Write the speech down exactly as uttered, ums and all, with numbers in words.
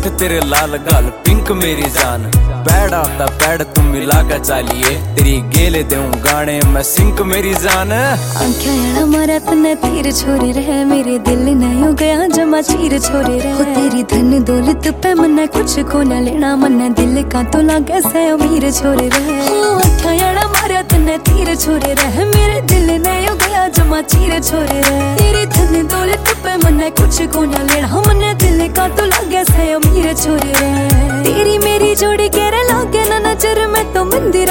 होठ तेरे लाल गाल पिंक मेरी जान, पैड़ आता पैड़ तुम मिला कर चालिए, तेरी गेले दूं गाने मैं सिंक मेरी जान। आंखें मारा तने तीर छोरे रहे, मेरे दिल ने हो गया जमा चीर छोरे रहे। हो तेरी धन दौलत पे मन्ने कुछ को न लेना, मन्ने दिल का तो लागे से अमीर छोरे रहे। हो आंखें मारा तने तीर छोरे रहे, मेरे दिल ने हो गया जमा चीर छोरे रहे। तेरी धन दौलत पे मन्ने कुछ को न लेना, मन्ने दिल का तो लागे से अमीर छोरे रहे। तेरी मेरी जोड़ी के लागे ना नजर में तो मंदिर